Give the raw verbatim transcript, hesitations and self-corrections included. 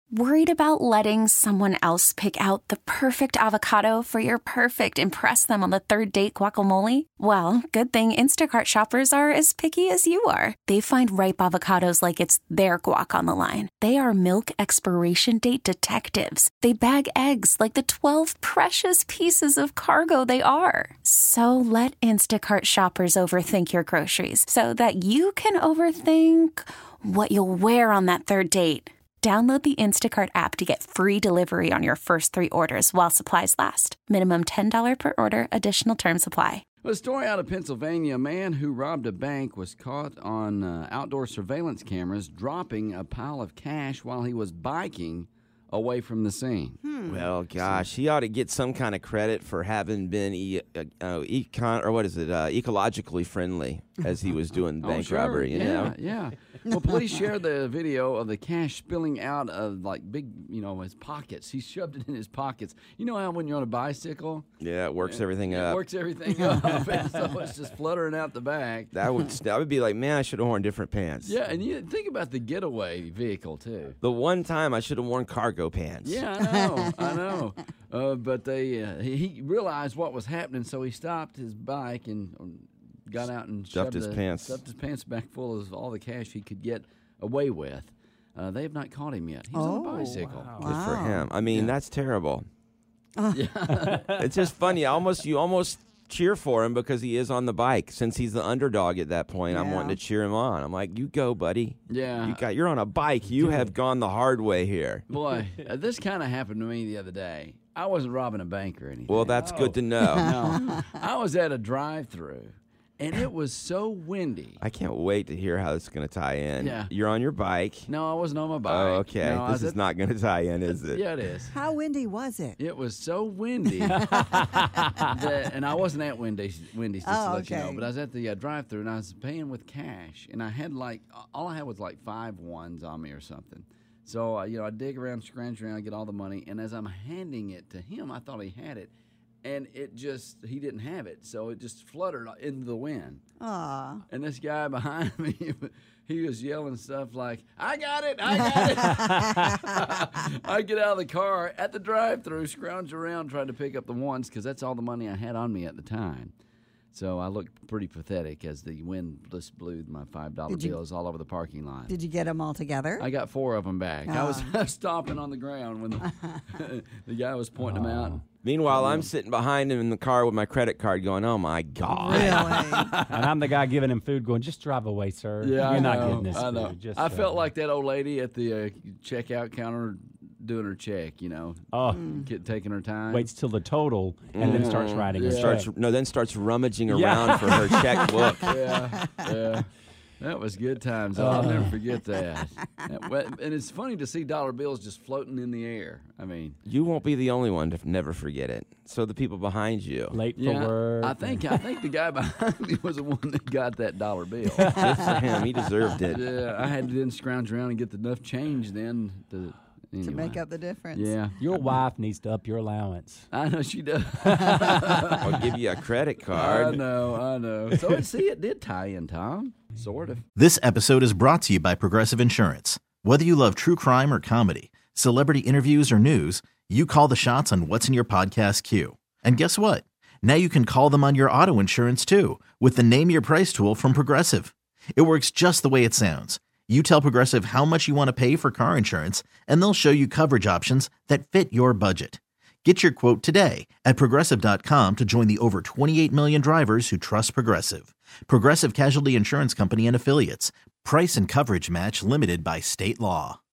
Worried about letting someone else pick out the perfect avocado for your perfect impress them on the third date guacamole? Well, good thing Instacart shoppers are as picky as you are. They find ripe avocados like it's their guac on the line. They are milk expiration date detectives. They bag eggs like the twelve precious pieces of cargo they are. So let Instacart shoppers overthink your groceries so that you can overthink what you'll wear on that third date. Download the Instacart app to get free delivery on your first three orders while supplies last. Minimum ten dollars per order. Additional terms apply. A story out of Pennsylvania. A man who robbed a bank was caught on uh, outdoor surveillance cameras dropping a pile of cash while he was biking away from the scene. Hmm. Well, gosh, he ought to get some kind of credit for having been e- uh, uh, econ or what is it, uh, ecologically friendly as he was doing the bank oh, sure. robbery. You yeah, know? yeah. Well, police shared the video of the cash spilling out of like big, you know, his pockets. He shoved it in his pockets. You know how when you're on a bicycle, yeah, it works everything it up. It works everything up, and so it's just fluttering out the back. That would that would be like, man, I should have worn different pants. Yeah, and you think about the getaway vehicle too. The one time I should have worn cargo pants. Yeah, I know, I know. Uh, but they uh, he, he realized what was happening, so he stopped his bike and um, got out and stuffed his the, pants, stuffed his pants back full of all the cash he could get away with. Uh, they have not caught him yet. He's oh, on a bicycle. Wow. Good for him. I mean, Yeah. that's terrible. Uh. Yeah. It's just funny. Almost you almost cheer for him because he is on the bike. Since he's the underdog at that point, I'm Yeah. wanting to cheer him on. I'm like, you go, buddy. Yeah. You got. You're on a bike. You have gone the hard way here. Boy, uh, this kind of happened to me the other day. I wasn't robbing a bank or anything. Well, that's good to know. No, I was at a drive-through, and it was so windy. I can't wait to hear how this is going to tie in. Yeah. You're on your bike. No, I wasn't on my bike. Oh, okay. No, I this was is at- not going to tie in, is it? Yeah, it is. How windy was it? It was so windy, that, and I wasn't at Wendy's, Wendy's just Oh, to let you know, okay. but I was at the uh, drive-thru, and I was paying with cash, and I had like, all I had was like five ones on me or something. So, uh, you know, I dig around, scrounge around, get all the money, and as I'm handing it to him, I thought he had it, and it just, he didn't have it, so it just fluttered into the wind. Aw. And this guy behind me, he was yelling stuff like, I got it, I got it. I get out of the car at the drive-thru, scrounge around trying to pick up the ones because that's all the money I had on me at the time. So I looked pretty pathetic as the wind just blew my five dollar Did you- bills all over the parking lot. Did you get them all together? I got four of them back. I was stomping on the ground when the, the guy was pointing them out. Meanwhile, I'm sitting behind him in the car with my credit card going, oh, my God. Really? And I'm the guy giving him food going, just drive away, sir. Yeah, You're I not know, getting this I know. food. Just I drive felt away." like that old lady at the uh, checkout counter doing her check, you know, Oh, get, taking her time. waits till the total and then starts writing a Yeah. Starts, check. no, then starts rummaging Yeah. around for her checkbook. Yeah, yeah. That was good times. I'll never forget that. That- well, And it's funny to see dollar bills just floating in the air. I mean, You won't be the only one to f- never forget it. So the people behind you. Late for yeah, work. I think I think the guy behind me was the one that got that dollar bill. Good for him. He deserved it. Yeah, I had to then scrounge around and get enough change then to anyway. To make up the difference. Yeah, Your wife needs to up your allowance. I know she does. I'll give you a credit I card. know, I know. So it, see, it did tie in, Tom. Sort of. This episode is brought to you by Progressive Insurance. Whether you love true crime or comedy, celebrity interviews or news, you call the shots on what's in your podcast queue. And guess what? Now you can call them on your auto insurance too with the Name Your Price tool from Progressive. It works just the way it sounds. You tell Progressive how much you want to pay for car insurance, and they'll show you coverage options that fit your budget. Get your quote today at Progressive dot com to join the over twenty-eight million drivers who trust Progressive. Progressive Casualty Insurance Company and Affiliates. Price and coverage match limited by state law.